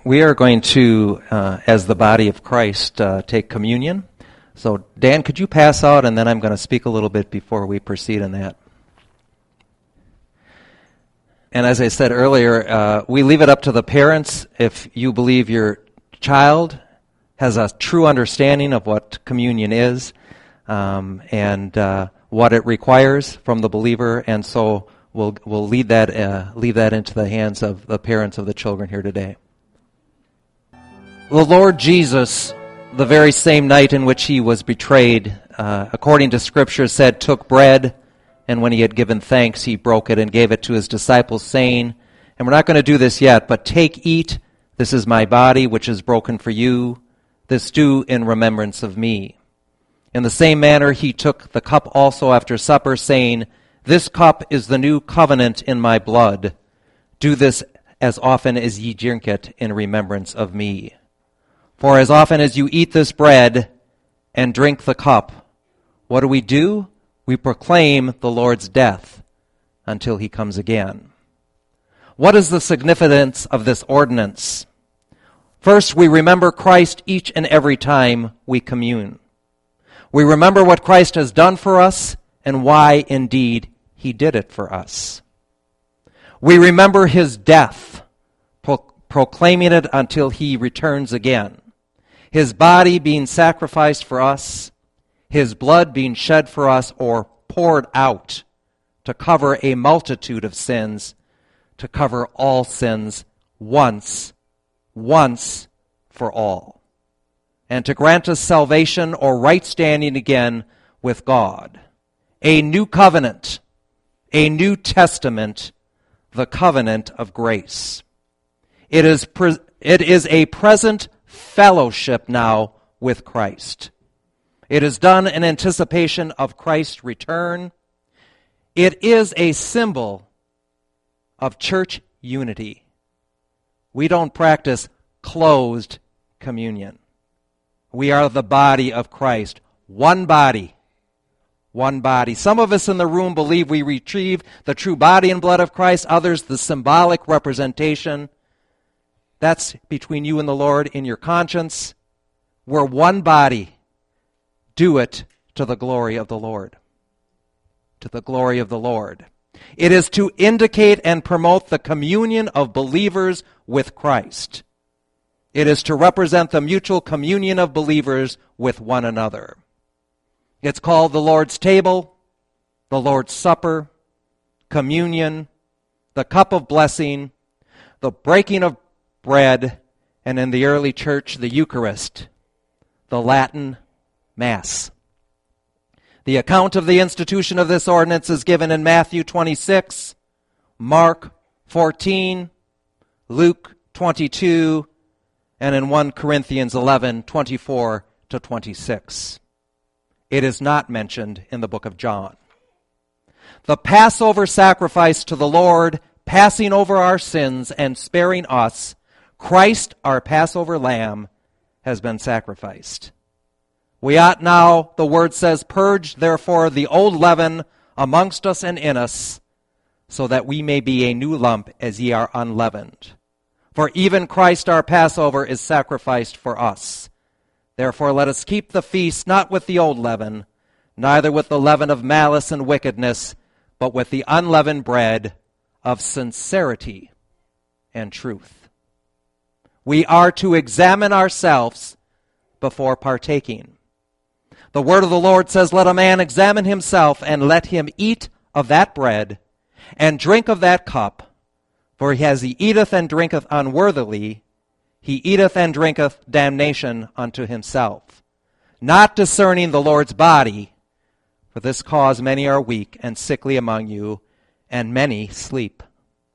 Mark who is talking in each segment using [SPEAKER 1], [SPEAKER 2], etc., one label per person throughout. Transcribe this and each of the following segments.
[SPEAKER 1] We are going to, as the body of Christ, take communion. So, Dan, could you pass out, and then I'm going to speak a little bit before we proceed in that. And as I said earlier, we leave it up to the parents. If you believe your child has a true understanding of what communion is and what it requires from the believer, and so we'll leave that into the hands of the parents of the children here today. The Lord Jesus, the very same night in which he was betrayed, according to Scripture, said, took bread, and when he had given thanks, he broke it and gave it to his disciples, saying, and we're not going to do this yet, but take, eat, this is my body, which is broken for you. This do in remembrance of me. In the same manner he took the cup also after supper, saying, this cup is the new covenant in my blood. Do this as often as ye drink it in remembrance of me. For as often as you eat this bread and drink the cup, what do? We proclaim the Lord's death until he comes again. What is the significance of this ordinance? First, we remember Christ each and every time we commune. We remember what Christ has done for us and why, indeed, he did it for us. We remember his death, proclaiming it until he returns again. His body being sacrificed for us, his blood being shed for us or poured out to cover a multitude of sins, to cover all sins once for all, and to grant us salvation or right standing again with God. A new covenant, a new testament, the covenant of grace. It is a present fellowship now with Christ. It is done in anticipation of Christ's return. It is a symbol of church unity. We don't practice closed communion. We are the body of Christ. One body. One body. Some of us in the room believe we retrieve the true body and blood of Christ. Others, the symbolic representation. That's between you and the Lord in your conscience. We're one body. Do it to the glory of the Lord. To the glory of the Lord. It is to indicate and promote the communion of believers with Christ. It is to represent the mutual communion of believers with one another. It's called the Lord's table, the Lord's supper, communion, the cup of blessing, the breaking of bread, and in the early church, the Eucharist, the Latin Mass. The account of the institution of this ordinance is given in Matthew 26, Mark 14, Luke 22, and in 1 Corinthians 11, 24 to 26. It is not mentioned in the book of John. The Passover sacrifice to the Lord, passing over our sins and sparing us, Christ, our Passover lamb, has been sacrificed. We ought now, the word says, purge therefore the old leaven amongst us and in us, so that we may be a new lump as ye are unleavened. For even Christ our Passover is sacrificed for us. Therefore let us keep the feast not with the old leaven, neither with the leaven of malice and wickedness, but with the unleavened bread of sincerity and truth. We are to examine ourselves before partaking. The word of the Lord says, let a man examine himself, and let him eat of that bread, and drink of that cup. For as he eateth and drinketh unworthily, he eateth and drinketh damnation unto himself, not discerning the Lord's body. For this cause many are weak and sickly among you, and many sleep.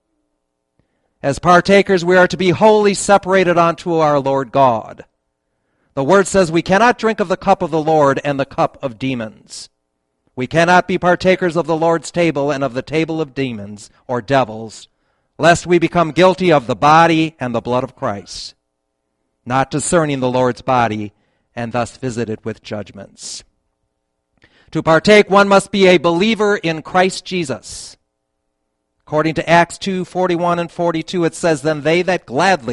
[SPEAKER 1] As partakers, we are to be wholly separated unto our Lord God. The word says we cannot drink of the cup of the Lord and the cup of demons. We cannot be partakers of the Lord's table and of the table of demons or devils, lest we become guilty of the body and the blood of Christ, not discerning the Lord's body and thus visited with judgments. To partake, one must be a believer in Christ Jesus. According to Acts 2:41 and 42, it says, then they that gladly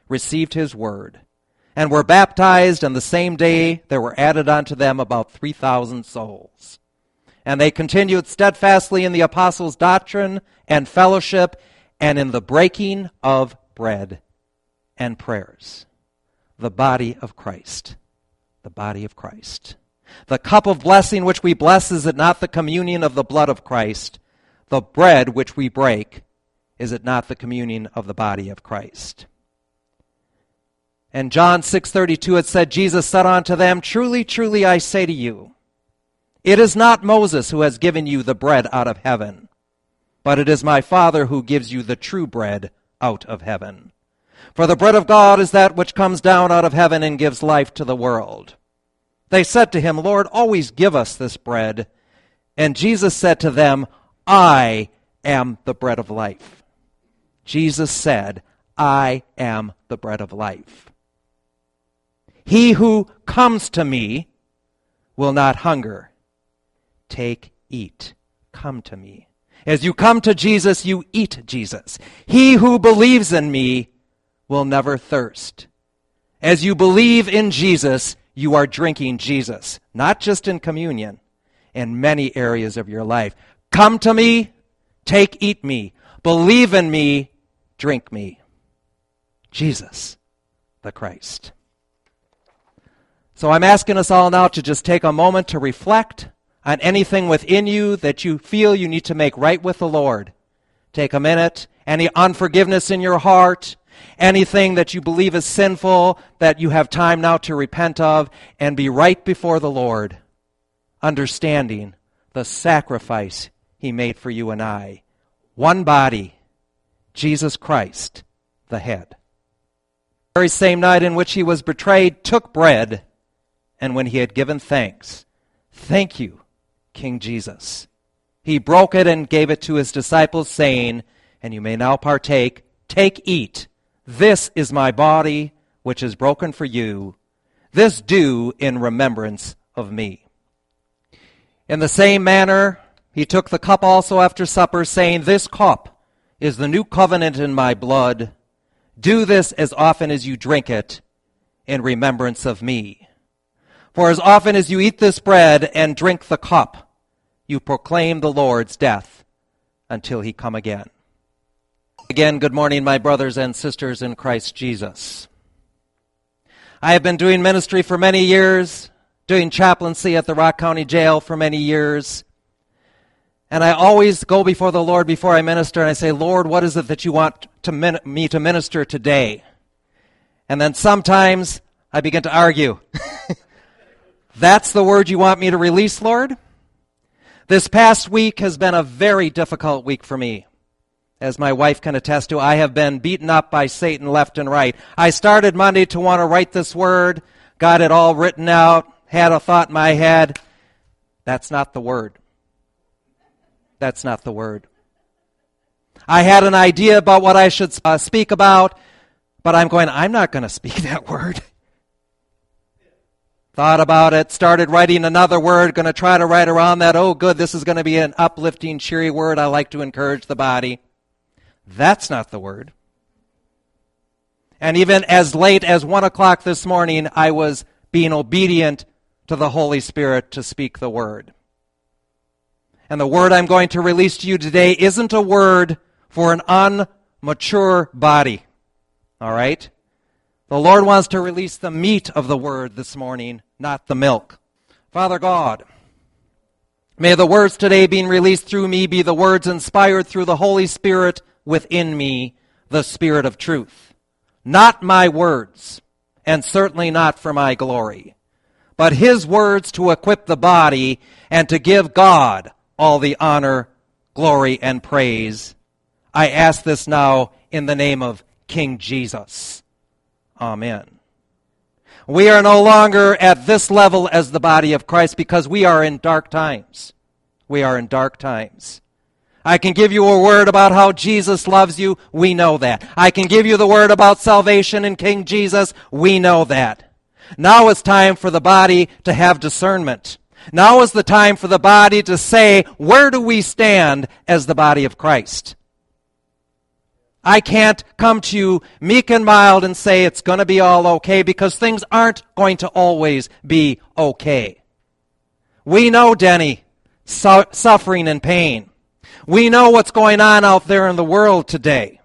[SPEAKER 1] received his word, and were baptized, and the same day there were added unto them about 3,000 souls. And they continued steadfastly in the apostles' doctrine and fellowship, and in the breaking of bread and prayers. The body of Christ. The body of Christ. The cup of blessing which we bless, is it not the communion of the blood of Christ? The bread which we break, is it not the communion of the body of Christ? And John 6:32, it said, Jesus said unto them, Truly, truly, I say to you, it is not Moses who has given you the bread out of heaven, but it is my Father who gives you the true bread out of heaven. For the bread of God is that which comes down out of heaven and gives life to the world. They said to him, Lord, always give us this bread. And Jesus said to them, I am the bread of life. Jesus said, I am the bread of life. He who comes to me will not hunger. Take, eat, come to me. As you come to Jesus, you eat Jesus. He who believes in me will never thirst. As you believe in Jesus, you are drinking Jesus, not just in communion, in many areas of your life. Come to me, take, eat me. Believe in me, drink me. Jesus, the Christ. So I'm asking us all now to just take a moment to reflect on anything within you that you feel you need to make right with the Lord. Take a minute. Any unforgiveness in your heart, anything that you believe is sinful that you have time now to repent of, and be right before the Lord, understanding the sacrifice he made for you and I. One body, Jesus Christ, the head. The very same night in which he was betrayed, took bread, and when he had given thanks, thank you, King Jesus. He broke it and gave it to his disciples, saying, and you may now partake, take, eat. This is my body, which is broken for you. This do in remembrance of me. In the same manner, he took the cup also after supper, saying, this cup is the new covenant in my blood. Do this as often as you drink it in remembrance of me. For as often as you eat this bread and drink the cup, you proclaim the Lord's death until he come again. Again, good morning, my brothers and sisters in Christ Jesus. I have been doing ministry for many years, doing chaplaincy at the Rock County Jail for many years. And I always go before the Lord before I minister, and I say, Lord, what is it that you want me to minister today? And then sometimes I begin to argue. That's the word you want me to release, Lord? This past week has been a very difficult week for me. As my wife can attest to, I have been beaten up by Satan left and right. I started Monday to want to write this word, got it all written out, had a thought in my head. That's not the word. That's not the word. I had an idea about what I should speak about, but I'm not going to speak that word. Thought about it, started writing another word, going to try to write around that. Oh, good, this is going to be an uplifting, cheery word. I like to encourage the body. That's not the word. And even as late as 1 o'clock this morning, I was being obedient to the Holy Spirit to speak the word. And the word I'm going to release to you today isn't a word for an unmature body. All right? The Lord wants to release the meat of the word this morning, not the milk. Father God, may the words today being released through me be the words inspired through the Holy Spirit within me, the Spirit of truth. Not my words, and certainly not for my glory, but his words to equip the body and to give God all the honor, glory, and praise. I ask this now in the name of King Jesus. Amen. We are no longer at this level as the body of Christ because we are in dark times. We are in dark times. I can give you a word about how Jesus loves you. We know that. I can give you the word about salvation in King Jesus. We know that. Now it's time for the body to have discernment. Now is the time for the body to say, where do we stand as the body of Christ? I can't come to you meek and mild and say it's going to be all okay, because things aren't going to always be okay. We know Denny suffering and pain. We know what's going on out there in the world today.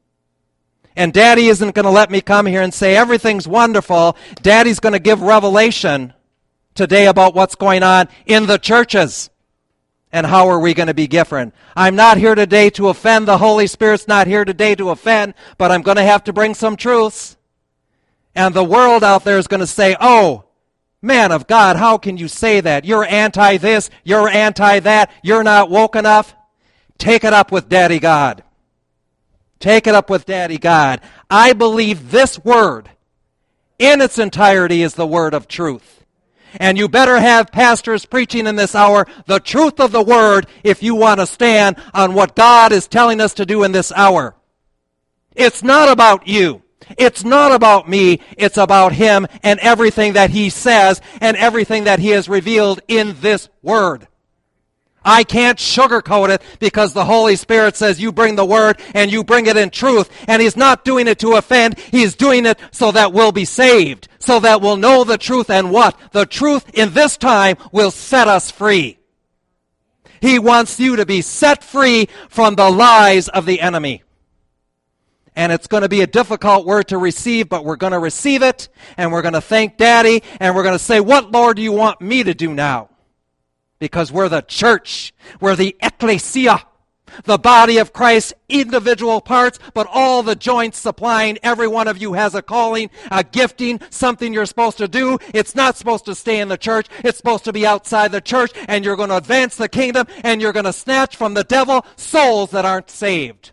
[SPEAKER 1] And Daddy isn't going to let me come here and say everything's wonderful. Daddy's going to give revelation today about what's going on in the churches. And how are we going to be different? I'm not here today to offend. The Holy Spirit's not here today to offend, but I'm going to have to bring some truths. And the world out there is going to say, oh, man of God, how can you say that? You're anti this, you're anti that, you're not woke enough. Take it up with Daddy God. Take it up with Daddy God. I believe this word in its entirety is the word of truth. And you better have pastors preaching in this hour the truth of the word if you want to stand on what God is telling us to do in this hour. It's not about you. It's not about me. It's about Him and everything that He says and everything that He has revealed in this word. I can't sugarcoat it, because the Holy Spirit says you bring the word and you bring it in truth. And He's not doing it to offend. He's doing it so that we'll be saved, so that we'll know the truth. And what? The truth in this time will set us free. He wants you to be set free from the lies of the enemy. And it's going to be a difficult word to receive, but we're going to receive it, and we're going to thank Daddy, and we're going to say, what, Lord, do you want me to do now? Because we're the church. We're the ecclesia, the body of Christ, individual parts, but all the joints supplying. Every one of you has a calling, a gifting, something you're supposed to do. It's not supposed to stay in the church. It's supposed to be outside the church, and you're going to advance the kingdom, and you're going to snatch from the devil souls that aren't saved.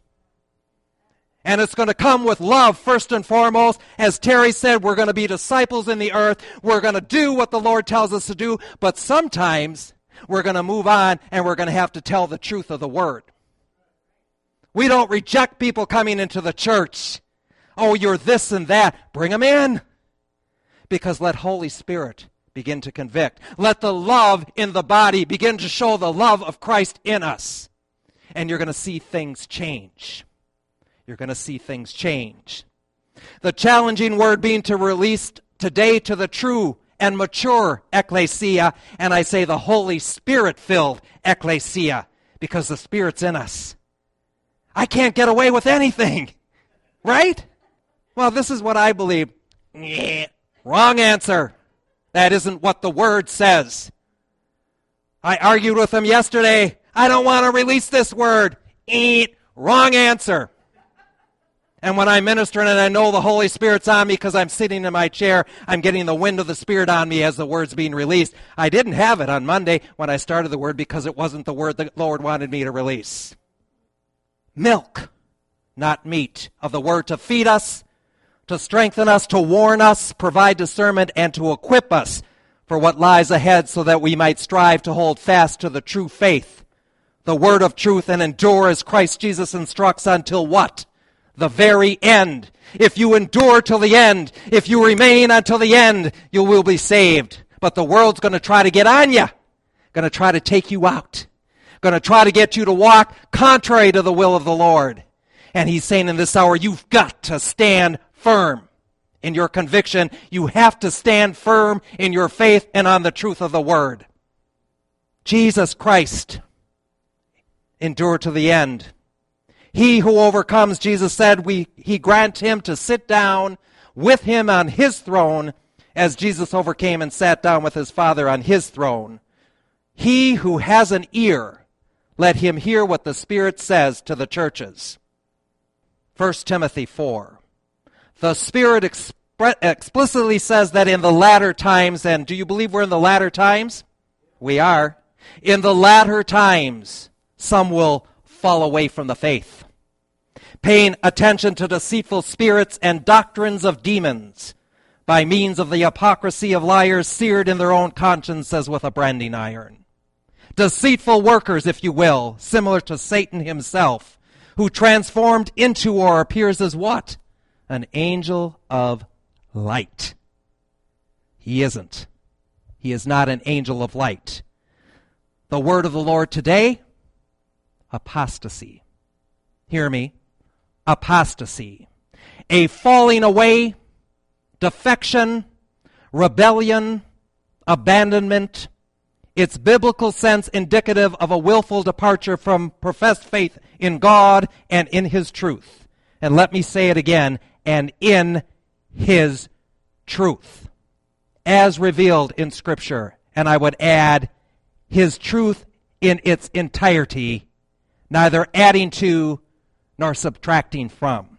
[SPEAKER 1] And it's going to come with love first and foremost. As Terry said, we're going to be disciples in the earth. We're going to do what the Lord tells us to do, but sometimes we're going to move on, and we're going to have to tell the truth of the word. We don't reject people coming into the church. Oh, you're this and that. Bring them in. Because let Holy Spirit begin to convict. Let the love in the body begin to show the love of Christ in us. And you're going to see things change. You're going to see things change. The challenging word being to release today to the true and mature ecclesia, and I say the Holy Spirit-filled ecclesia, because the Spirit's in us. I can't get away with anything, right? Well, this is what I believe. Wrong answer. That isn't what the Word says. I argued with him yesterday. I don't want to release this word. Wrong answer. And when I'm ministering and I know the Holy Spirit's on me because I'm sitting in my chair, I'm getting the wind of the Spirit on me as the word's being released. I didn't have it on Monday when I started the word because it wasn't the word the Lord wanted me to release. Milk, not meat, of the word to feed us, to strengthen us, to warn us, provide discernment, and to equip us for what lies ahead so that we might strive to hold fast to the true faith, the word of truth, and endure as Christ Jesus instructs until what? The very end. If you endure till the end, if you remain until the end, you will be saved. But the world's going to try to get on you, going to try to take you out, going to try to get you to walk contrary to the will of the Lord. And He's saying in this hour, you've got to stand firm in your conviction. You have to stand firm in your faith and on the truth of the Word. Jesus Christ endured to the end. He who overcomes, Jesus said, He grant him to sit down with Him on His throne, as Jesus overcame and sat down with His Father on His throne. He who has an ear, let him hear what the Spirit says to the churches. 1 Timothy 4. The Spirit explicitly says that in the latter times, and do you believe we're in the latter times? We are. In the latter times, some will fall away from the faith, paying attention to deceitful spirits and doctrines of demons, by means of the hypocrisy of liars seared in their own conscience as with a branding iron. Deceitful workers, if you will, similar to Satan himself, who transformed into or appears as what? An angel of light. He isn't. He is not an angel of light. The word of the Lord today, apostasy. Hear me. apostasy, a falling away, defection, rebellion, abandonment. Its biblical sense indicative of a willful departure from professed faith in God and in His truth. And let me say it again, and in His truth, as revealed in Scripture. And I would add, His truth in its entirety, neither adding to nor subtracting from.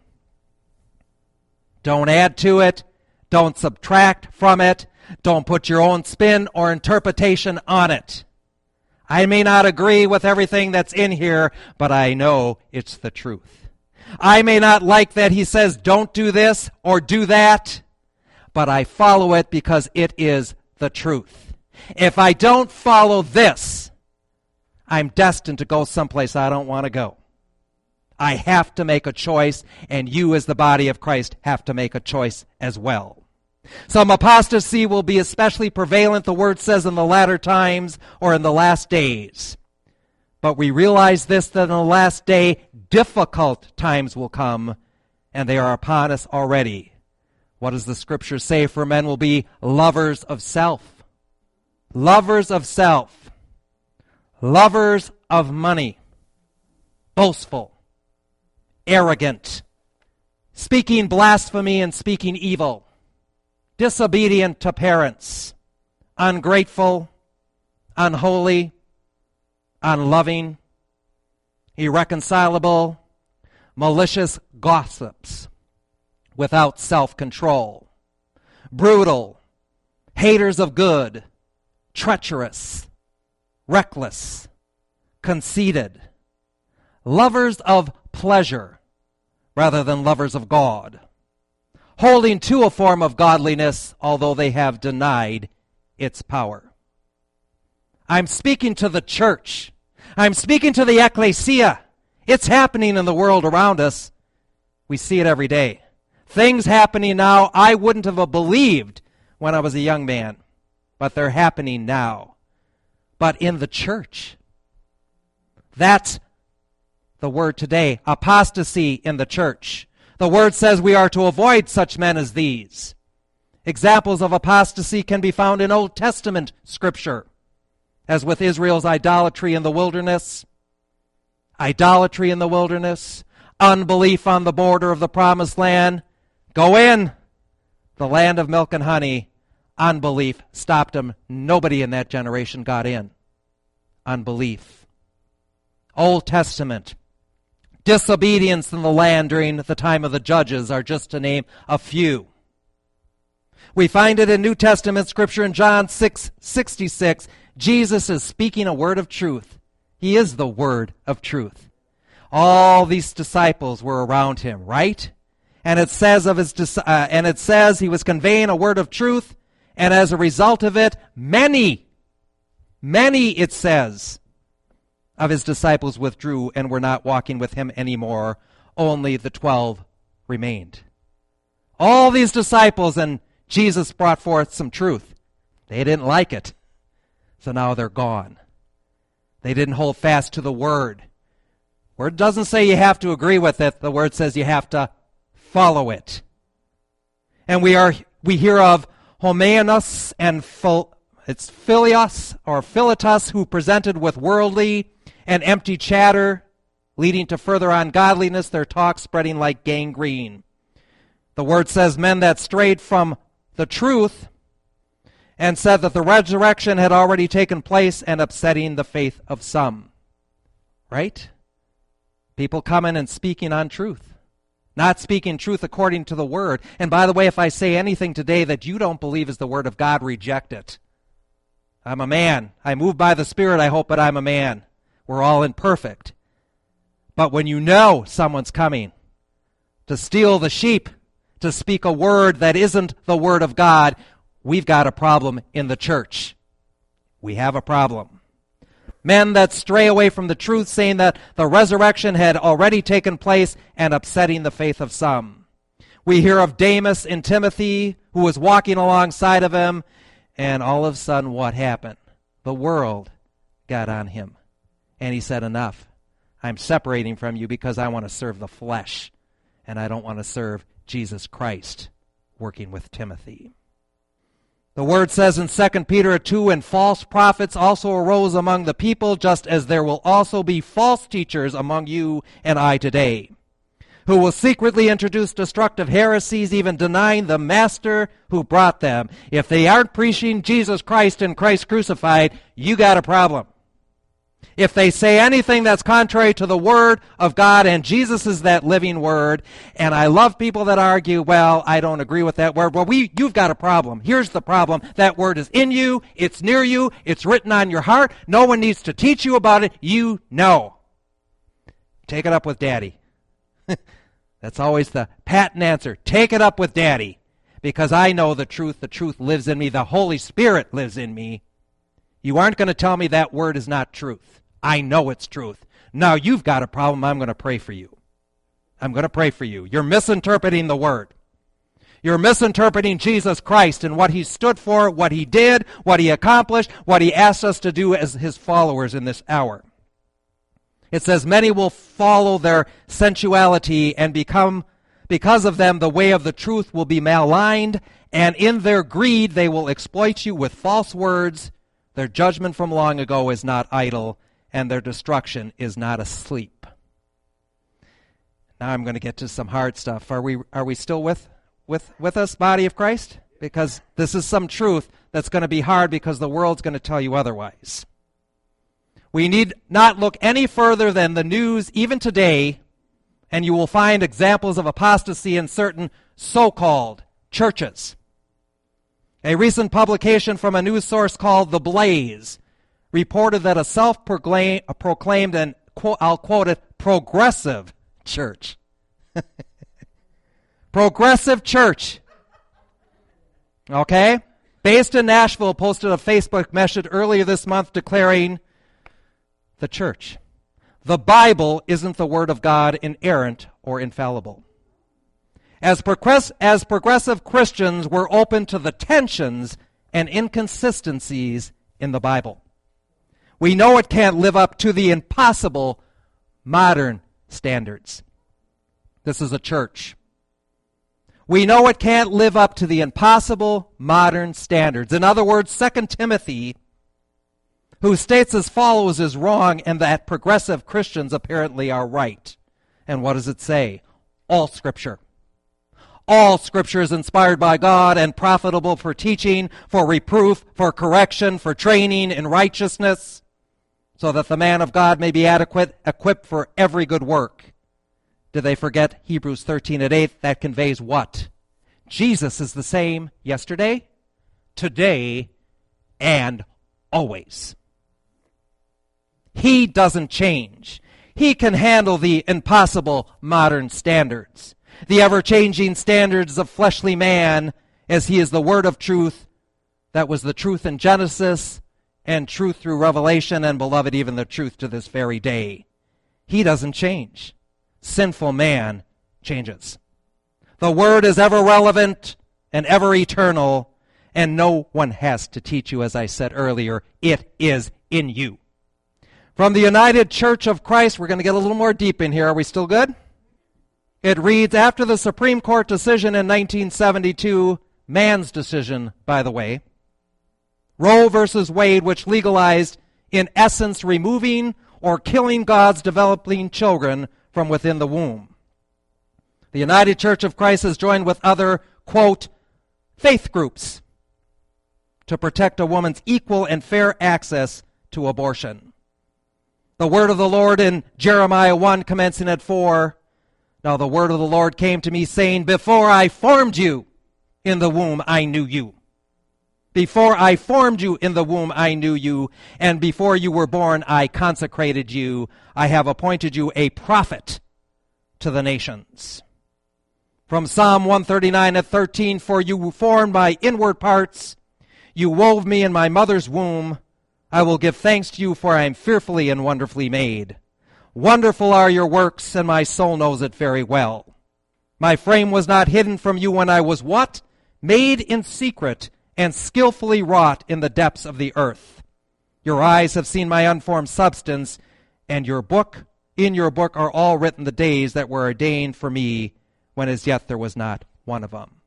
[SPEAKER 1] Don't add to it. Don't subtract from it. Don't put your own spin or interpretation on it. I may not agree with everything that's in here, but I know it's the truth. I may not like that he says don't do this or do that, but I follow it because it is the truth. If I don't follow this, I'm destined to go someplace I don't want to go. I have to make a choice, and you as the body of Christ have to make a choice as well. Some apostasy will be especially prevalent, the word says, in the latter times or in the last days. But we realize this, that in the last day, difficult times will come, and they are upon us already. What does the Scripture say? For men will be lovers of self. Lovers of self. Lovers of money. Boastful. Arrogant. Speaking blasphemy and speaking evil. Disobedient to parents, ungrateful, unholy, unloving, irreconcilable, malicious gossips, without self-control, brutal, haters of good, treacherous, reckless, conceited, lovers of pleasure rather than lovers of God, holding to a form of godliness, although they have denied its power. I'm speaking to the church. I'm speaking to the ecclesia. It's happening in the world around us. We see it every day. Things happening now I wouldn't have believed when I was a young man, but they're happening now. But in the church, that's the word today, apostasy in the church. The word says we are to avoid such men as these. Examples of apostasy can be found in Old Testament Scripture, as with Israel's idolatry in the wilderness, unbelief on the border of the promised land. Go in, the land of milk and honey. Unbelief stopped them. Nobody in that generation got in. Unbelief. Old Testament. Disobedience in the land during the time of the judges are just to name a few. We find it in New Testament Scripture in John 6:66. Jesus is speaking a word of truth. He is the word of truth. All these disciples were around him, right? And it says he was conveying a word of truth, and as a result of it, many, it says, of his disciples withdrew and were not walking with him anymore. Only the 12 remained. All these disciples, and Jesus brought forth some truth. They didn't like it, so now they're gone. They didn't hold fast to the word. Word doesn't say you have to agree with it. The word says you have to follow it. And we hear of Hymenaeus and Philetus or Philetus, who presented with worldly and empty chatter, leading to further ungodliness, their talk spreading like gangrene. The word says men that strayed from the truth and said that the resurrection had already taken place and upsetting the faith of some. Right? People coming and speaking untruth. Not speaking truth according to the word. And by the way, if I say anything today that you don't believe is the word of God, reject it. I'm a man. I move by the Spirit, I hope, but I'm a man. We're all imperfect. But when you know someone's coming to steal the sheep, to speak a word that isn't the word of God, we've got a problem in the church. We have a problem. Men that stray away from the truth, saying that the resurrection had already taken place and upsetting the faith of some. We hear of Demas and Timothy, who was walking alongside of him, and all of a sudden what happened? The world got on him. And he said, enough. I'm separating from you because I want to serve the flesh. and I don't want to serve Jesus Christ working with Timothy. The word says in 2 Peter 2, and false prophets also arose among the people, just as there will also be false teachers among you and I today, who will secretly introduce destructive heresies, even denying the master who brought them. If they aren't preaching Jesus Christ and Christ crucified, you got a problem. If they say anything that's contrary to the Word of God, and Jesus is that living Word, and I love people that argue, well, I don't agree with that Word. Well, you've got a problem. Here's the problem. That Word is in you. It's near you. It's written on your heart. No one needs to teach you about it. You know. Take it up with Daddy. That's always the patent answer. Take it up with Daddy. Because I know the truth. The truth lives in me. The Holy Spirit lives in me. You aren't going to tell me that Word is not truth. I know it's truth. Now you've got a problem. I'm going to pray for you. I'm going to pray for you. You're misinterpreting the Word. You're misinterpreting Jesus Christ and what He stood for, what He did, what He accomplished, what He asked us to do as His followers in this hour. It says, many will follow their sensuality, and because of them, the way of the truth will be maligned, and in their greed they will exploit you with false words. Their judgment from long ago is not idle, and their destruction is not asleep. Now I'm going to get to some hard stuff. Are we still with us, body of Christ? Because this is some truth that's going to be hard because the world's going to tell you otherwise. We need not look any further than the news even today, and you will find examples of apostasy in certain so-called churches. A recent publication from a news source called The Blaze reported that a self-proclaimed, and I'll quote it, progressive church. Progressive church. Okay? Based in Nashville, posted a Facebook message earlier this month declaring, the church. The Bible isn't the Word of God, inerrant or infallible. As progressive Christians, we're open to the tensions and inconsistencies in the Bible. We know it can't live up to the impossible modern standards. This is a church. We know it can't live up to the impossible modern standards. In other words, 2 Timothy, who states as follows, is wrong, and that progressive Christians apparently are right. And what does it say? All Scripture. All Scripture is inspired by God and profitable for teaching, for reproof, for correction, for training in righteousness, so that the man of God may be adequate, equipped for every good work. Did they forget Hebrews 13:8? That conveys what? Jesus is the same yesterday, today, and always. He doesn't change. He can handle the impossible modern standards, the ever-changing standards of fleshly man, as He is the Word of truth. That was the truth in Genesis, and truth through Revelation, and beloved, even the truth to this very day. He doesn't change. Sinful man changes. The Word is ever relevant and ever eternal, and no one has to teach you, as I said earlier. It is in you. From the United Church of Christ, we're going to get a little more deep in here. Are we still good? It reads, after the Supreme Court decision in 1972, man's decision, by the way, Roe versus Wade, which legalized, in essence, removing or killing God's developing children from within the womb. The United Church of Christ has joined with other, quote, faith groups to protect a woman's equal and fair access to abortion. The word of the Lord in Jeremiah 1, commencing at 4, now the word of the Lord came to me, saying, before I formed you in the womb, I knew you. Before I formed you in the womb, I knew you, and before you were born, I consecrated you. I have appointed you a prophet to the nations. From Psalm 139 at 13, for you formed my inward parts. You wove me in my mother's womb. I will give thanks to you, for I am fearfully and wonderfully made. Wonderful are your works, and my soul knows it very well. My frame was not hidden from you when I was what? Made in secret and skillfully wrought in the depths of the earth. Your eyes have seen my unformed substance, and in your book are all written the days that were ordained for me, when as yet there was not one of them.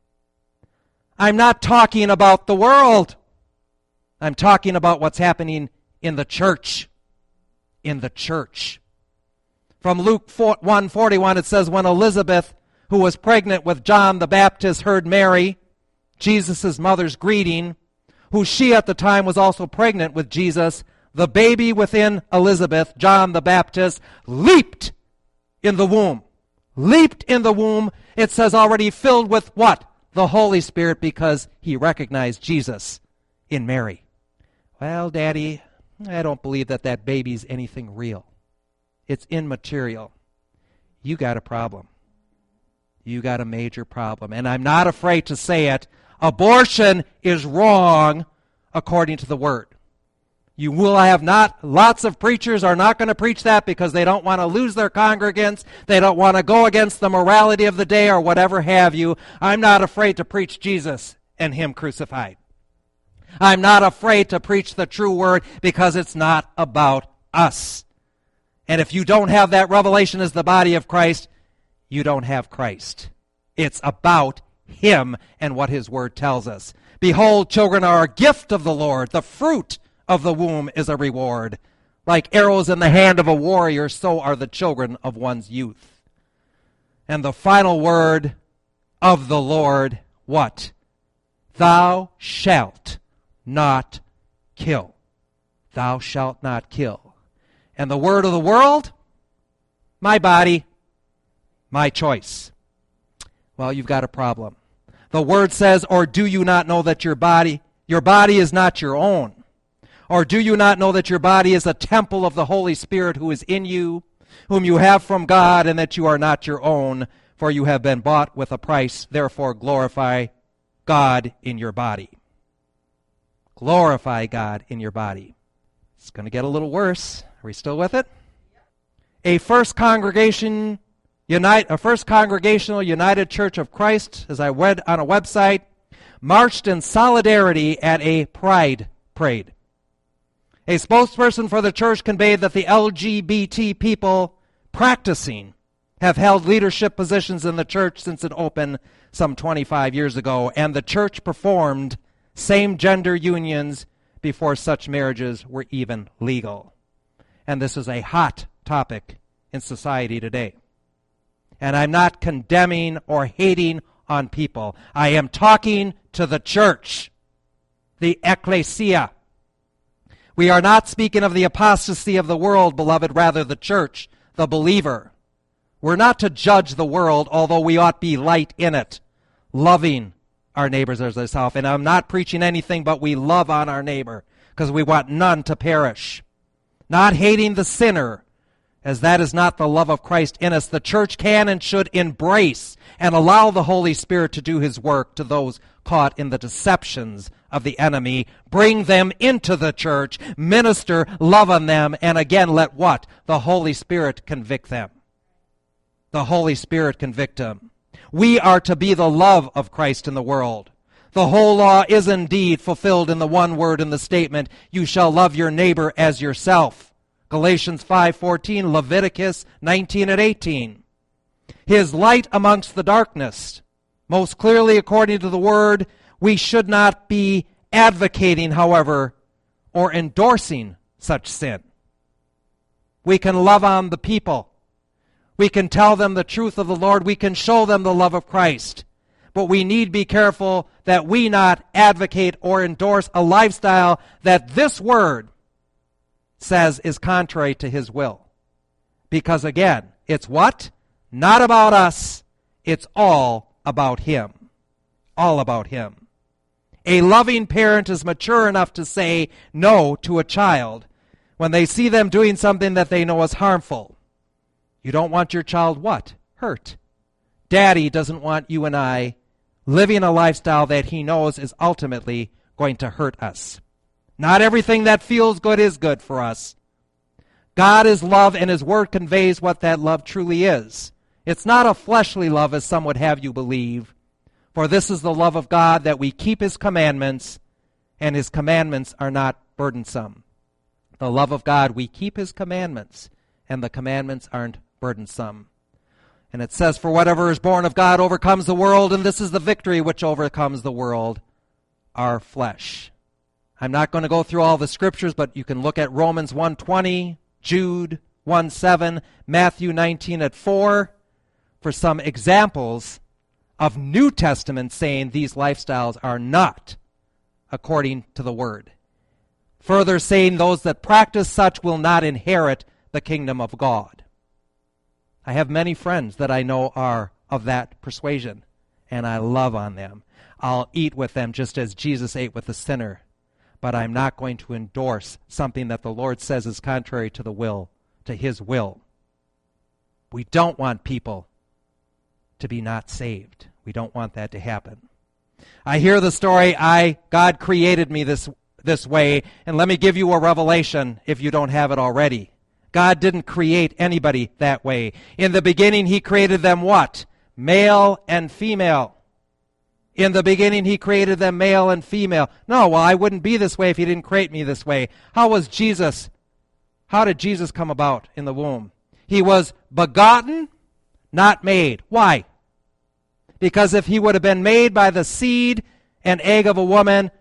[SPEAKER 1] I'm not talking about the world. I'm talking about what's happening in the church. In the church. From Luke 1:41, it says, when Elizabeth, who was pregnant with John the Baptist, heard Mary, Jesus' mother's greeting, who she at the time was also pregnant with Jesus, the baby within Elizabeth, John the Baptist, leaped in the womb. Leaped in the womb, it says already filled with what? The Holy Spirit, because he recognized Jesus in Mary. Well, Daddy, I don't believe that baby's anything real. It's immaterial. You got a problem. You got a major problem. And I'm not afraid to say it. Abortion is wrong according to the Word. You will have not, lots of preachers are not going to preach that because they don't want to lose their congregants. They don't want to go against the morality of the day or whatever have you. I'm not afraid to preach Jesus and Him crucified. I'm not afraid to preach the true Word because it's not about us. And if you don't have that revelation as the body of Christ, you don't have Christ. It's about Him and what His Word tells us. Behold, children are a gift of the Lord. The fruit of the womb is a reward. Like arrows in the hand of a warrior, so are the children of one's youth. And the final word of the Lord, what? Thou shalt not kill. Thou shalt not kill. And the word of the world? My body, my choice. Well, you've got a problem. The word says, or do you not know that your body is not your own? Or do you not know that your body is a temple of the Holy Spirit who is in you, whom you have from God, and that you are not your own, for you have been bought with a price. Therefore glorify God in your body. Glorify God in your body. It's going to get a little worse. Are we still with it? A First Congregational United Church of Christ, as I read on a website, marched in solidarity at a pride parade. A spokesperson for the church conveyed that the LGBT people practicing have held leadership positions in the church since it opened some 25 years ago, and the church performed same-gender unions before such marriages were even legal. And this is a hot topic in society today. And I'm not condemning or hating on people. I am talking to the church, the ecclesia. We are not speaking of the apostasy of the world, beloved, rather the church, the believer. We're not to judge the world, although we ought be light in it, loving our neighbors as ourselves. And I'm not preaching anything but we love on our neighbor, because we want none to perish. Not hating the sinner, as that is not the love of Christ in us. The church can and should embrace and allow the Holy Spirit to do His work to those caught in the deceptions of the enemy. Bring them into the church, minister, love on them, and again let what? The Holy Spirit convict them. The Holy Spirit convict them. We are to be the love of Christ in the world. The whole law is indeed fulfilled in the one word in the statement, you shall love your neighbor as yourself. Galatians 5:14, Leviticus 19 and 18. His light amongst the darkness. Most clearly, according to the word, we should not be advocating, however, or endorsing such sin. We can love on the people. We can tell them the truth of the Lord. We can show them the love of Christ. But we need be careful that we not advocate or endorse a lifestyle that this word says is contrary to His will. Because again, it's what? Not about us. It's all about Him. All about Him. A loving parent is mature enough to say no to a child when they see them doing something that they know is harmful. You don't want your child what? Hurt. Daddy doesn't want you and I living a lifestyle that he knows is ultimately going to hurt us. Not everything that feels good is good for us. God is love, and His Word conveys what that love truly is. It's not a fleshly love, as some would have you believe. For this is the love of God, that we keep His commandments, and His commandments are not burdensome. The love of God, we keep His commandments, and the commandments aren't burdensome. And it says, for whatever is born of God overcomes the world, and this is the victory which overcomes the world, our flesh. I'm not going to go through all the scriptures, but you can look at Romans 1:20, Jude 1:7, Matthew 19:4 for some examples of New Testament saying these lifestyles are not according to the Word. Further saying those that practice such will not inherit the kingdom of God. I have many friends that I know are of that persuasion, and I love on them. I'll eat with them just as Jesus ate with the sinner, but I'm not going to endorse something that the Lord says is contrary to the will, to His will. We don't want people to be not saved. We don't want that to happen. I hear the story, God created me this way, and let me give you a revelation if you don't have it already. God didn't create anybody that way. In the beginning, He created them what? Male and female. In the beginning, He created them male and female. No, well, I wouldn't be this way if He didn't create me this way. How did Jesus come about in the womb? He was begotten, not made. Why? Because if He would have been made by the seed and egg of a woman,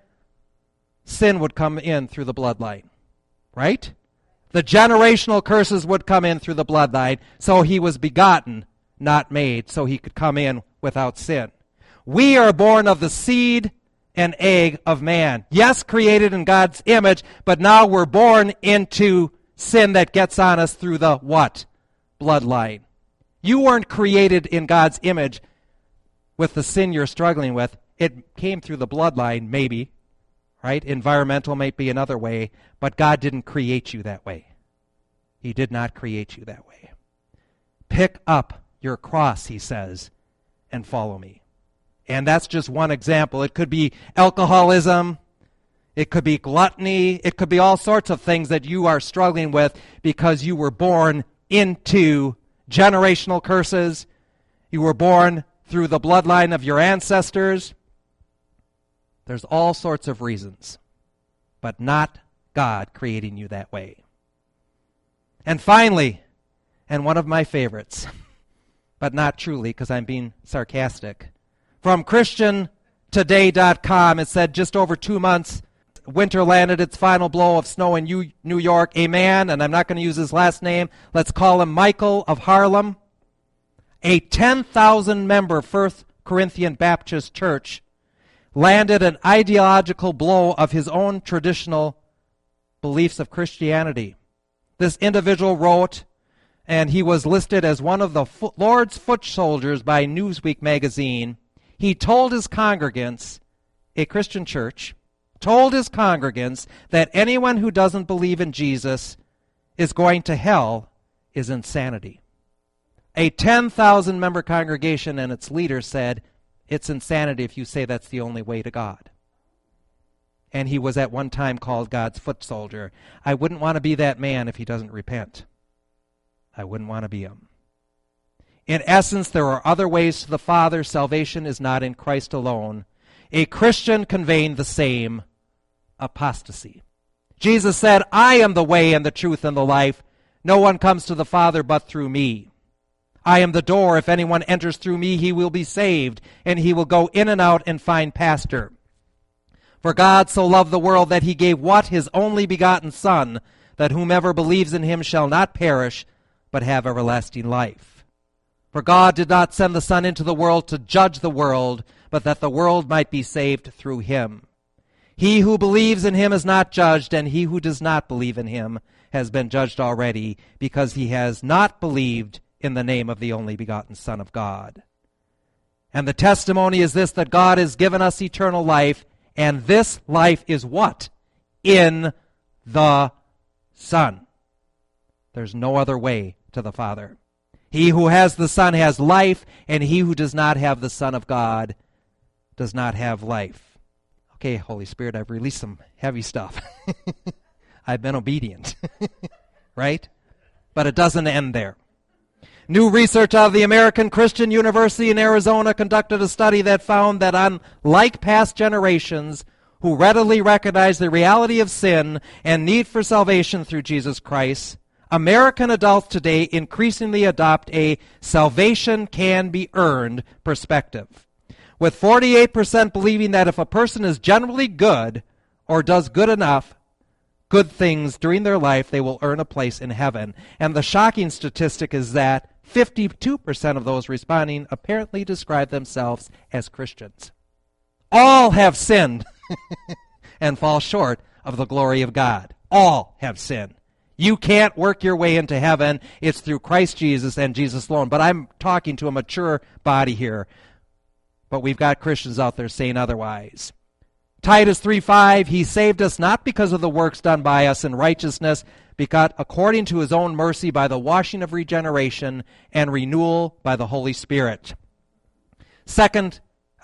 [SPEAKER 1] sin would come in through the bloodline. Right? The generational curses would come in through the bloodline. So He was begotten, not made, so He could come in without sin. We are born of the seed and egg of man. Yes, created in God's image, but now we're born into sin that gets on us through the what? Bloodline. You weren't created in God's image with the sin you're struggling with. It came through the bloodline, maybe. Right? Environmental might be another way, but God didn't create you that way. He did not create you that way. Pick up your cross, He says, and follow me. And that's just one example. It could be alcoholism. It could be gluttony. It could be all sorts of things that you are struggling with because you were born into generational curses. You were born through the bloodline of your ancestors. There's all sorts of reasons, but not God creating you that way. And finally, and one of my favorites, but not truly because I'm being sarcastic, from ChristianToday.com, it said just over 2 months, winter landed its final blow of snow in New York. A man, and I'm not going to use his last name, let's call him Michael of Harlem, a 10,000-member First Corinthian Baptist church, landed an ideological blow of his own traditional beliefs of Christianity. This individual wrote, and he was listed as one of the Lord's foot soldiers by Newsweek magazine. He told his congregants, a Christian church, told his congregants that anyone who doesn't believe in Jesus is going to hell is insanity. A 10,000-member congregation and its leader said, it's insanity if you say that's the only way to God. And he was at one time called God's foot soldier. I wouldn't want to be that man if he doesn't repent. I wouldn't want to be him. In essence, there are other ways to the Father. Salvation is not in Christ alone. A Christian conveying the same apostasy. Jesus said, I am the way and the truth and the life. No one comes to the Father but through me. I am the door. If anyone enters through me, he will be saved, and he will go in and out and find pasture. For God so loved the world that he gave what? His only begotten Son, that whomever believes in him shall not perish, but have everlasting life. For God did not send the Son into the world to judge the world, but that the world might be saved through him. He who believes in him is not judged, and he who does not believe in him has been judged already, because he has not believed in the name of the only begotten Son of God. And the testimony is this, that God has given us eternal life, and this life is what? In the Son. There's no other way to the Father. He who has the Son has life, and he who does not have the Son of God does not have life. Okay, Holy Spirit, I've released some heavy stuff. I've been obedient. Right? But it doesn't end there. New research out of the American Christian University in Arizona conducted a study that found that unlike past generations who readily recognize the reality of sin and need for salvation through Jesus Christ, American adults today increasingly adopt a salvation can be earned perspective, with 48% believing that if a person is generally good or does good enough, good things during their life, they will earn a place in heaven. And the shocking statistic is that 52% of those responding apparently describe themselves as Christians. All have sinned and fall short of the glory of God. All have sinned. You can't work your way into heaven. It's through Christ Jesus and Jesus alone. But I'm talking to a mature body here. But we've got Christians out there saying otherwise. Titus 3:5, he saved us not because of the works done by us in righteousness, but according to his own mercy by the washing of regeneration and renewal by the Holy Spirit. Galatians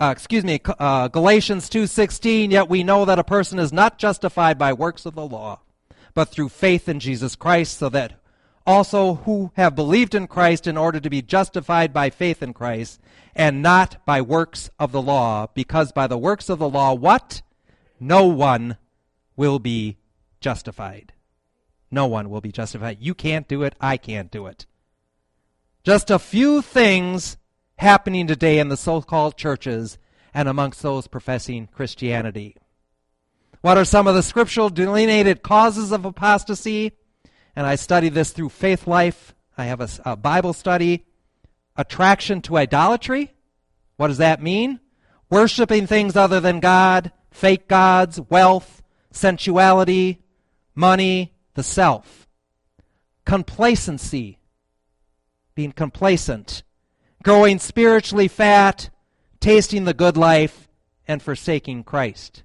[SPEAKER 1] 2:16, yet we know that a person is not justified by works of the law, but through faith in Jesus Christ, so that also who have believed in Christ in order to be justified by faith in Christ, and not by works of the law, because by the works of the law, what? No one will be justified. No one will be justified. You can't do it. I can't do it. Just a few things happening today in the so-called churches and amongst those professing Christianity. What are some of the scriptural delineated causes of apostasy? And I study this through Faith Life. I have a Bible study. Attraction to idolatry. What does that mean? Worshipping things other than God, fake gods, wealth, sensuality, money, the self. Complacency. Being complacent. Growing spiritually fat, tasting the good life, and forsaking Christ.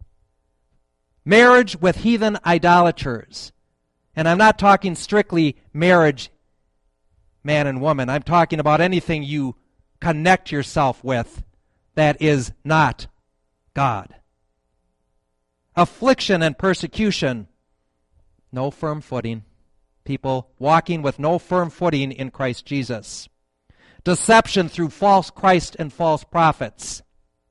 [SPEAKER 1] Marriage with heathen idolaters. And I'm not talking strictly marriage, man and woman. I'm talking about anything you connect yourself with that is not God. Affliction and persecution. No firm footing. People walking with no firm footing in Christ Jesus. Deception through false Christ and false prophets.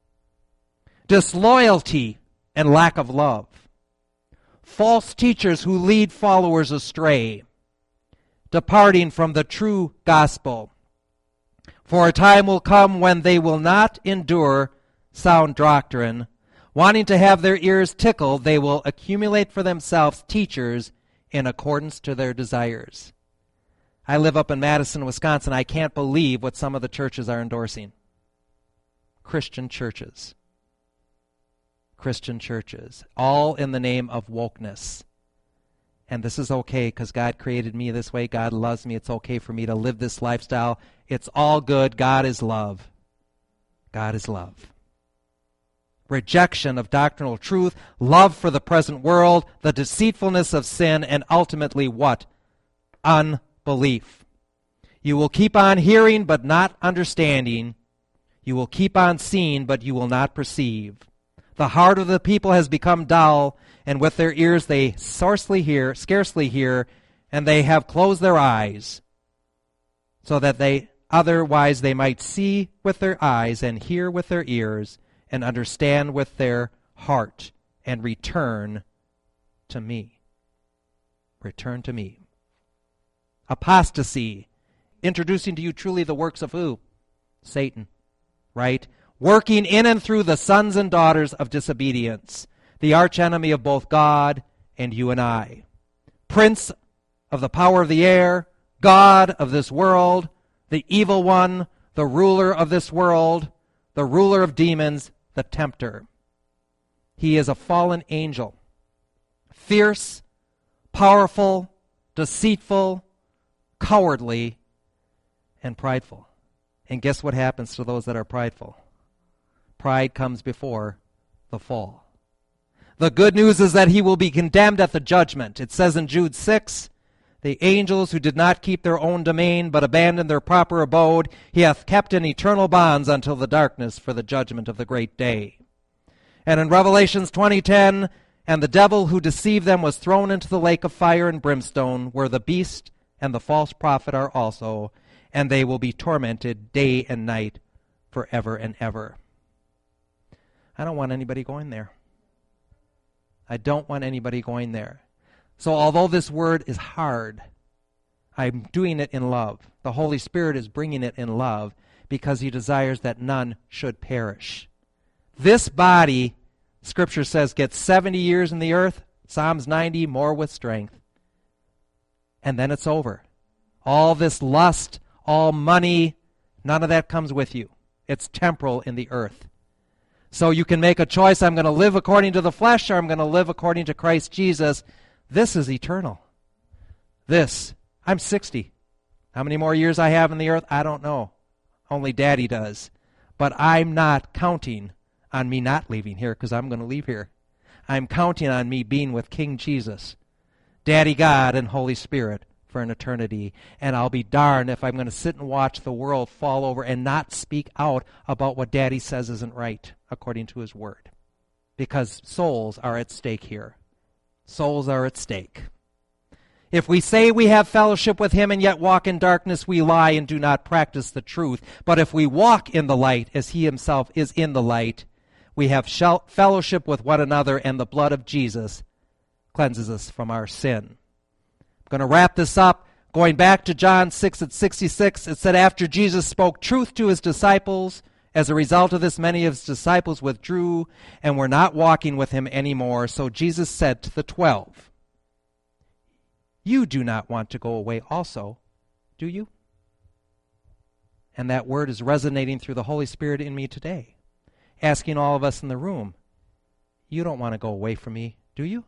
[SPEAKER 1] Disloyalty and lack of love. False teachers who lead followers astray. Departing from the true gospel. For a time will come when they will not endure sound doctrine. Wanting to have their ears tickled, they will accumulate for themselves teachers in accordance to their desires. I live up in Madison, Wisconsin. I can't believe what some of the churches are endorsing. Christian churches. Christian churches. All in the name of wokeness. And this is okay because God created me this way. God loves me. It's okay for me to live this lifestyle. It's all good. God is love. God is love. Rejection of doctrinal truth, love for the present world, the deceitfulness of sin, and ultimately what? Unbelief. You will keep on hearing but not understanding. You will keep on seeing but you will not perceive. The heart of the people has become dull, and with their ears they scarcely hear, and they have closed their eyes, so that otherwise they might see with their eyes and hear with their ears and understand with their heart and return to me. Return to me. Apostasy. Introducing to you truly the works of who? Satan. Right? Working in and through the sons and daughters of disobedience, the archenemy of both God and you and I. Prince of the power of the air, God of this world, the evil one, the ruler of this world, the ruler of demons, the tempter. He is a fallen angel. Fierce, powerful, deceitful, cowardly, and prideful. And guess what happens to those that are prideful? Pride comes before the fall. The good news is that he will be condemned at the judgment. It says in Jude 6, the angels who did not keep their own domain but abandoned their proper abode, he hath kept in eternal bonds until the darkness for the judgment of the great day. And in Revelations 20:10, and the devil who deceived them was thrown into the lake of fire and brimstone, where the beast and the false prophet are also, and they will be tormented day and night forever and ever. I don't want anybody going there. I don't want anybody going there. So although this word is hard, I'm doing it in love. The Holy Spirit is bringing it in love because he desires that none should perish. This body, Scripture says, gets 70 years in the earth, Psalms 90, more with strength. And then it's over. All this lust, all money, none of that comes with you. It's temporal in the earth. So you can make a choice. I'm going to live according to the flesh, or I'm going to live according to Christ Jesus. This is eternal. I'm 60. How many more years I have in the earth, I don't know. Only Daddy does. But I'm not counting on me not leaving here, because I'm going to leave here. I'm counting on me being with King Jesus, Daddy God and Holy Spirit for an eternity. And I'll be darned if I'm going to sit and watch the world fall over and not speak out about what Daddy says isn't right according to his word. Because souls are at stake here. Souls are at stake. If we say we have fellowship with him and yet walk in darkness, we lie and do not practice the truth. But if we walk in the light as he himself is in the light, we have fellowship with one another, and the blood of Jesus cleanses us from our sin. I'm going to wrap this up. Going back to John 6:66, it said, after Jesus spoke truth to his disciples, as a result of this, many of his disciples withdrew and were not walking with him anymore. So Jesus said to the 12, you do not want to go away also, do you? And that word is resonating through the Holy Spirit in me today, asking all of us in the room, you don't want to go away from me, do you?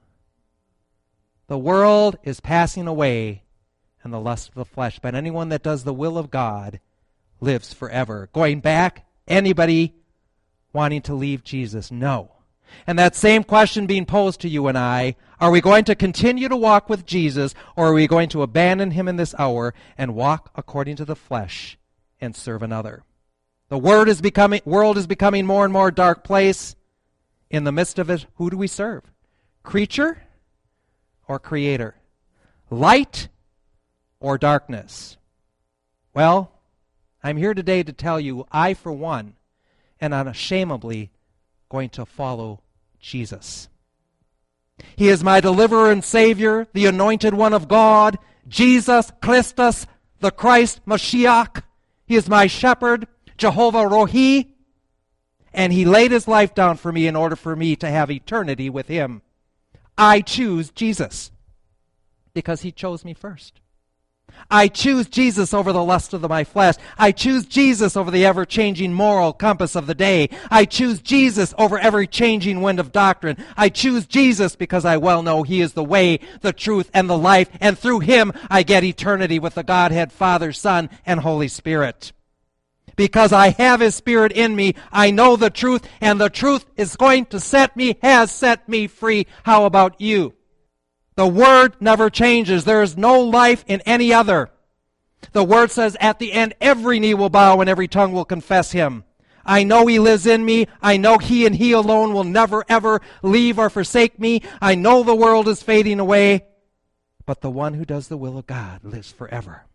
[SPEAKER 1] The world is passing away and the lust of the flesh, but anyone that does the will of God lives forever. Going back, anybody wanting to leave Jesus? No. And that same question being posed to you and I, are we going to continue to walk with Jesus, or are we going to abandon him in this hour and walk according to the flesh and serve another? The world is becoming more and more a dark place. In the midst of it, who do we serve? Creature or creator? Light or darkness? Well, I'm here today to tell you, I, for one, am unashamedly going to follow Jesus. He is my deliverer and Savior, the anointed one of God, Jesus Christus, the Christ Mashiach. He is my shepherd, Jehovah Rohi, and he laid his life down for me in order for me to have eternity with him. I choose Jesus because he chose me first. I choose Jesus over the lust of my flesh. I choose Jesus over the ever-changing moral compass of the day. I choose Jesus over every changing wind of doctrine. I choose Jesus because I well know he is the way, the truth, and the life, and through him I get eternity with the Godhead, Father, Son, and Holy Spirit. Because I have his Spirit in me, I know the truth, and the truth is going to has set me free. How about you? The Word never changes. There is no life in any other. The Word says at the end, every knee will bow and every tongue will confess him. I know he lives in me. I know he and he alone will never, ever leave or forsake me. I know the world is fading away, but the one who does the will of God lives forever.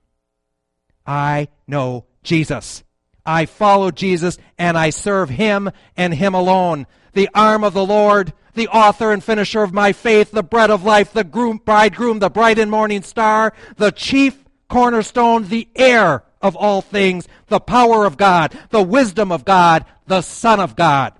[SPEAKER 1] I know Jesus. I follow Jesus, and I serve him and him alone. The arm of the Lord, the author and finisher of my faith, the bread of life, the bridegroom, the bright and morning star, the chief cornerstone, the heir of all things, the power of God, the wisdom of God, the Son of God.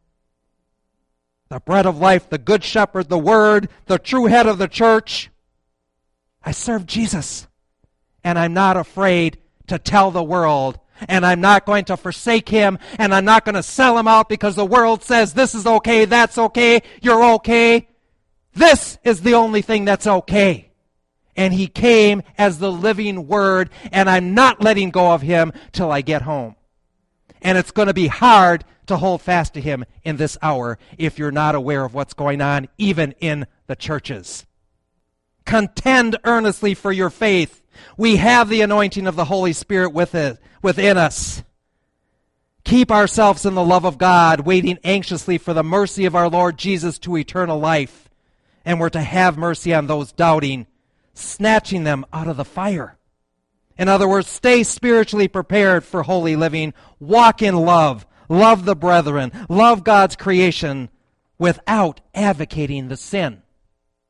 [SPEAKER 1] The bread of life, the good shepherd, the word, the true head of the church. I serve Jesus, and I'm not afraid to tell the world, and I'm not going to forsake him, and I'm not going to sell him out because the world says this is okay, that's okay, you're okay. This is the only thing that's okay. And he came as the living word, and I'm not letting go of him till I get home. And it's going to be hard to hold fast to him in this hour if you're not aware of what's going on, even in the churches. Contend earnestly for your faith. We have the anointing of the Holy Spirit within us. Keep ourselves in the love of God, waiting anxiously for the mercy of our Lord Jesus to eternal life. And we're to have mercy on those doubting, snatching them out of the fire. In other words, stay spiritually prepared for holy living. Walk in love. Love the brethren. Love God's creation without advocating the sin.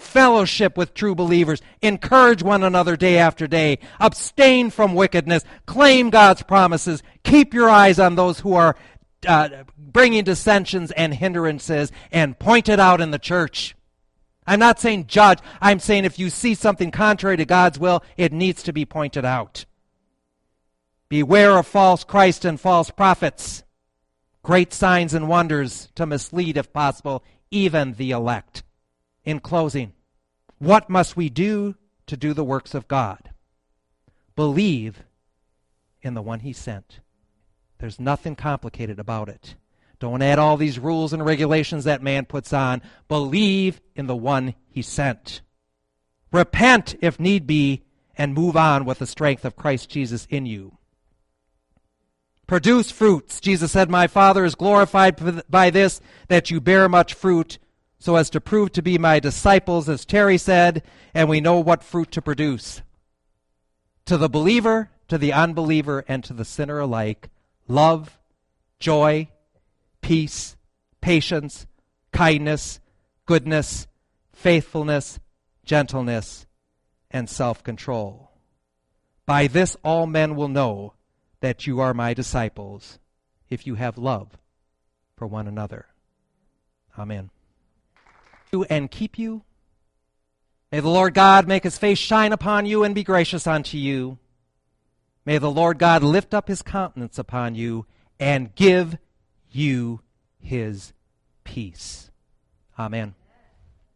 [SPEAKER 1] Fellowship with true believers. Encourage one another day after day. Abstain from wickedness. Claim God's promises. Keep your eyes on those who are bringing dissensions and hindrances, and point it out in the church. I'm not saying judge. I'm saying if you see something contrary to God's will, it needs to be pointed out. Beware of false Christ and false prophets. Great signs and wonders to mislead, if possible, even the elect. In closing, what must we do to do the works of God? Believe in the one he sent. There's nothing complicated about it. Don't add all these rules and regulations that man puts on. Believe in the one he sent. Repent if need be, and move on with the strength of Christ Jesus in you. Produce fruits. Jesus said, my Father is glorified by this, that you bear much fruit, so as to prove to be my disciples, as Terry said, and we know what fruit to produce. To the believer, to the unbeliever, and to the sinner alike, love, joy, peace, patience, kindness, goodness, faithfulness, gentleness, and self-control. By this all men will know that you are my disciples, if you have love for one another. Amen. And keep you. May the Lord God make his face shine upon you and be gracious unto you. May the Lord God lift up his countenance upon you and give you his peace. Amen.